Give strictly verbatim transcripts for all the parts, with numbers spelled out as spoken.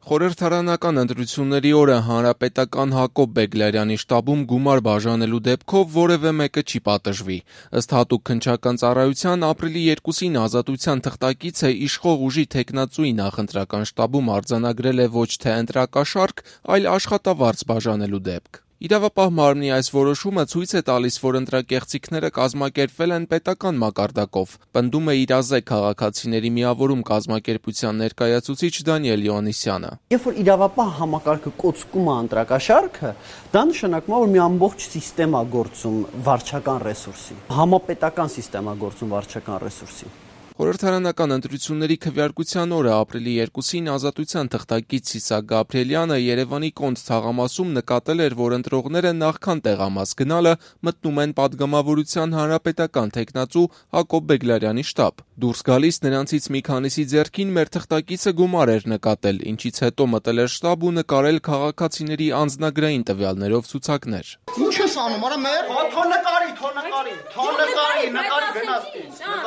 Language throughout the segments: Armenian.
Խորհրդարանական ընտրությունների օրը հանրապետական Հակոբ Բեգլարյանի շտաբում գումար բաժանելու դեպքով որևէ մեկը չի պատժվի։ Ըստ Հատուկ քննչական ծառայության ապրիլի երկուսին ազատության թղթակիցը իշխող ուժի թեկնածուի նախընտրական շտաբում արձանագրել է ոչ թե ընտրակաշարք, այլ աշխատավարձ բաժանելու դեպք։ Իրավապահ մարմնի այս որոշումը ցույց է տալիս, որ ընտրակեղծիքները կազմակերպվել են պետական մակարդակով, պնդում է «Իրազեկ քաղաքացիների միավորում» կազմակերպության ներկայացուցիչ Դանիել Յովհաննիսյանը։ Երբ որ իրավապահ համակարգը կոծկում է ընտրակաշարքը, դա նշանակում է, որ մի ամբողջ սիստեմ է գործում վարչական ռեսուրսի, համապետական սիստեմ է գործում վարչական ռեսուրսի։ Խորհրդարանական ընտրությունների քվեարկության օրը ապրիլի երկուսին ազատության թղթակից Սիսակ Գաբրիելյանը Երևանի Կոնդ թաղամասում նկատել էր, որ ընտրողները նախքան տեղամաս գնալը մտնում են Պատգամավորության հանրապետական թեկնածու Հակոբ Բեգլարյանի շտաբ։ Դուրս գալիս նրանցից մի քանիսի ձեռքին մեր թղթակիցը գումար էր նկատել, ինչից հետո մտել էր շտաբ ու նկարել քաղաքացիների անձնագրային տվյալներով ցուցակներ։ Ինչ ես անում, արա մեր թո նկարի, թո նկարի, թո նկարի, նկարի գնացի։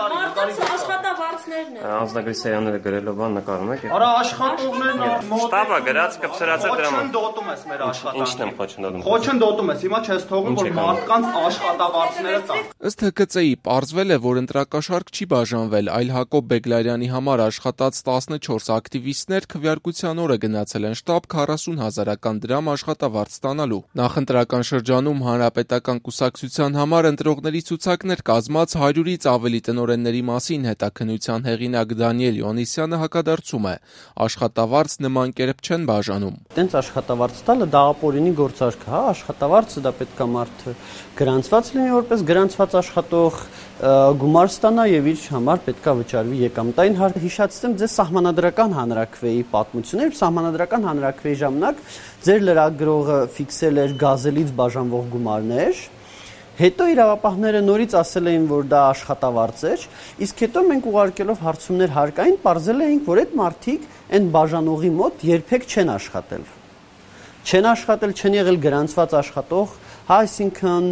Աշխատավարձներն են։ Անձնագրի սեյանները գրելով բան նկարում եք։ Արա աշխատողներն են։ Շտաբը գրած կպսրած է դրամը։ Խոչընդոտում ես մեր աշխատանքը։ Ինչն եմ խոչընդոտում։ Խոչընդոտում ես, հիմա չես թողում, որ մարդկանց աշխատավարձները տան։ Ըստ Հ Կ Ծ-ի պարզվել է, որ ընտրակաշարք չի բաժանվել, այլ Հակոբ Բեգլարյանի համար աշխատած տասնչորս ակտիվիստներ քվեարկության օրը գնացել են շտաբ քառասուն հազարական դրամ աշխատավարձ ստանալու։ Նախընտրական շրջանում հանրապետական կուսակցության համար ընտրողների ցուցակներ կազմած հարյուրից ավելի տնօրենների մասին հետաքննության հեղինակ Դանիել Յովհաննիսյանը հակադարձում է. աշխատավարձ նման կերպ չեն բաժանում։ Տենց աշխատավարձ տալը դա ապօրինի գործարք է, աշխատավարձը դա պետք է մարդը գրանցված լինի որպես գրանցված աշխատող, գումար ստանա եւ իր համար պետք է վճարվի եկամտային հարկ։ Հիշեցնեմ ձեզ սահմանադրական հանրաքվեի պատմությունները, սահմանադրական հանրաքվեի ժամանակ ձեր լրագրողը ֆիքսել էր գազելից բաժանվող գումարներ։ Հետո իրավապահները նորից ասել էին, որ դա աշխատավարձ էր, իսկ հետո մենք ուղարկելով հարցումներ հարկային պարզել էինք, որ այդ մարդիկ այն բաժանողի մոտ երբեք չեն աշխատել։ Չեն աշխատել, չեն եղել գրանցված աշխատող, հա, այսինքն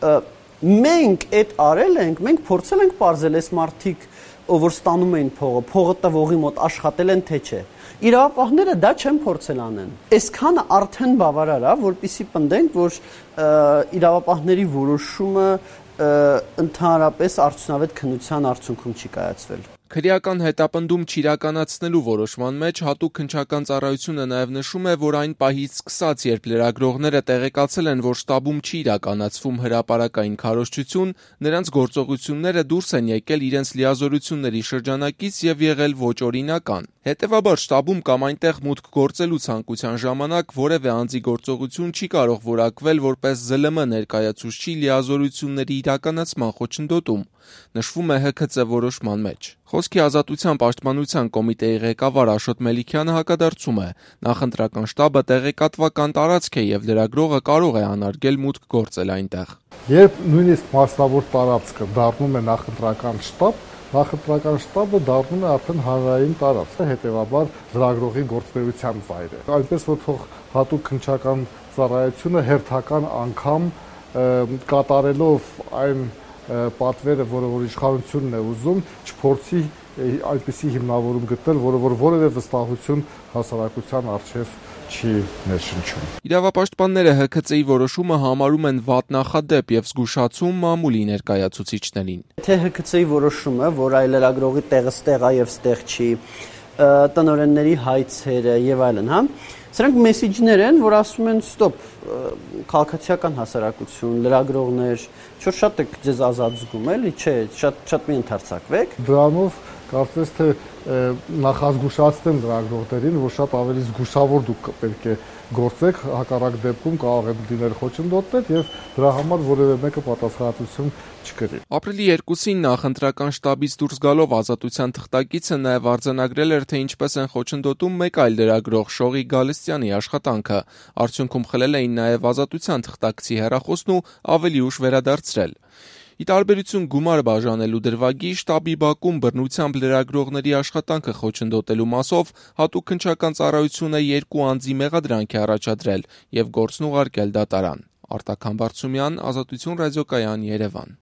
մենք այդ արել ենք, մենք փորձել ենք պարզել այս մարդիկ, որ ստանում էին փողը, փողը տվողի մոտ աշխատել են թե չէ։ Իրավապահները դա չեն փորձել անեն։ Այսքանը արդեն բավարար է, որպեսզի պնդենք, որ իրավապահների որոշումը ընդհանրապես արդյունավետ քննության արդյունքում չի կայացվել։ Քրեական հետապնդում չիրականացնելու որոշման մեջ Հատուկ քննչական ծառայությունը նաև նշում է, որ այն պահից սկսած, երբ լրագրողները տեղեկացել են, որ շտաբում չի իրականացվում հրապարակային քարոզչություն, նրանց գործողությունները դուրս են եկել իրենց լիազորությունների շրջանակից եւ եղել ոչ օրինական։ Հետևաբար շտաբում կամ այնտեղ մուտք գործելու ցանկության ժամանակ որևէ անձի գործողություն չի կարող որակվել որպես Զ Լ M ներկայացուցչի լիազորությունների իրականացման խոչընդոտում, նշվում է Հ Ք Ծ որոշման մեջ։ Խոսքի ազատության պաշտպանության կոմիտեի ղեկավար Աշոտ Մելիքյանը հակադարձում է. նախընտրական շտաբը տեղեկատվական տարածք է եւ լրագրողը կարող է անարգել մուտք գործել այնտեղ։ Երբ նույնիսկ մասնավոր տարածքը դառնում է նախընտրական շտաբ, նախընտրական շտաբը դառնում է արդեն հանրային տարածք, հետեւաբար լրագրողի գործունեության վայր է։ Այնպես որ թող Հատուկ քննչական ծառայությունը հերթական անգամ կատարելով այն պատվերը, որը որ իշխանությունն է ուզում, չփորձի այնպիսի հիմնավորում գտնել, որը որ որևէ վստահություն հասարակության առջև չի ներշնչում։ Իրավապաշտպանները Հ Ք Ծ-ի որոշումը համարում են վատ նախադեպ եւ զգուշացում մամուլի ներկայացուցիչներին։ Թե Հ Ք Ծ-ի որոշումը, որ այլ լրագրողի տեղը ստեղ է եւ ստեղ չի, տնօրենների հայցերը եւ այլն, հա, սրանք մեսիջներ են, որ ասում են ստոպ, քաղաքացիական հասարակություն, լրագրողներ, չէ՞ շատ եք ձեզ ազատ զգում, էլի, չէ, շատ շատ մի ընդարձակվեք։ Դրանով կարծես թե նախազգուշացնեմ լրագրողներին, որ շատ ավելի զգուշավոր դուք պետք է գործեք, հակառակ դեպքում կարող է լինել խոչընդոտներ եւ դրա համար որևէ մեկը պատասխանատվություն չկրի։ Ապրիլի երկուսին նախընտրական շտաբից դուրս գալով ազատության թղթակիցը նաև արձանագրել էր, թե ինչպես են խոչընդոտում մեկ այլ լրագրող Շողիկ Գալստյանի աշխատանքը։ Արդյունքում խլել էին նաև ազատության թղթակցի հեռախոսն ու ավելի ուշ վերադարձրել։ Ի տարբերություն գումար բաժանելու դրվագի, շտաբի բակում բռնությամբ լրագրողների աշխատանքը խոչընդոտելու մասով Հատուկ քննչական ծառայությունը երկու անձի մեղադրանք է առաջադրել եւ գործն ուղարկել դատարան։ Արտակ Համբարձումյան, Ազատություն ռադիոկայան, Երևան։